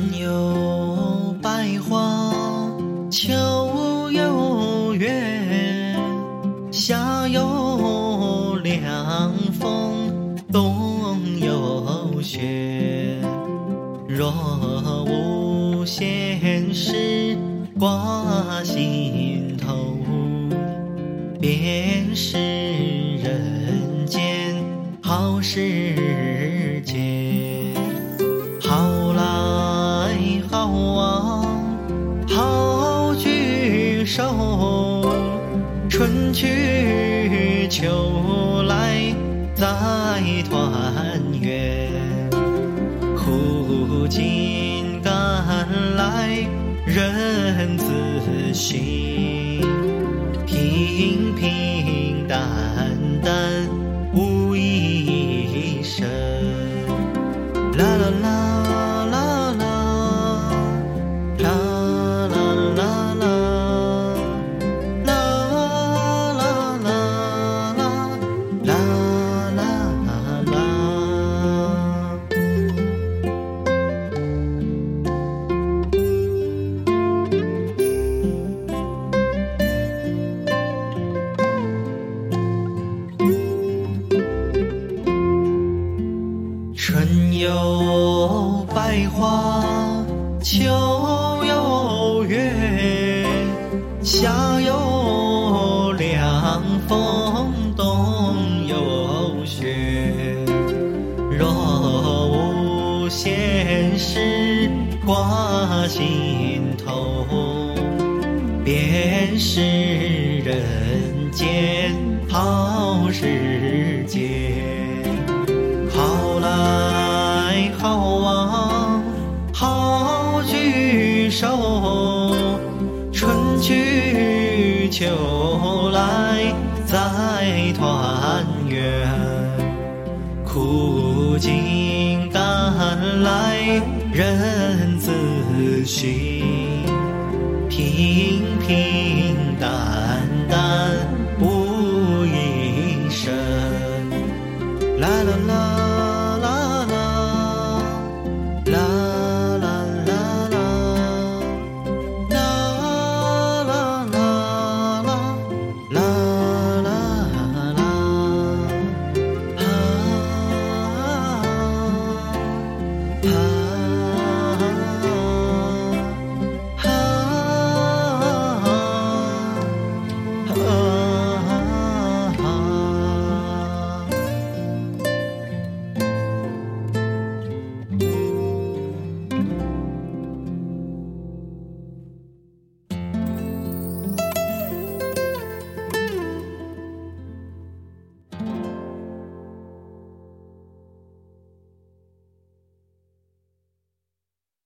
有百花，秋有月，夏有凉风，冬有雪。若无闲事挂心头，便是人间好时节。好来好往好聚首，春去秋来再团圆。苦尽甘来人自省，平平淡淡无一生。啦啦啦啦啦，啦啦啦啦，啦啦啦啦，啦啦啦。春有百花，秋有月，夏有凉风，冬有雪。若无闲事挂心头，便是人间好时节。好来好往好聚首，春去秋来再团圆。苦尽甘来人自省，平平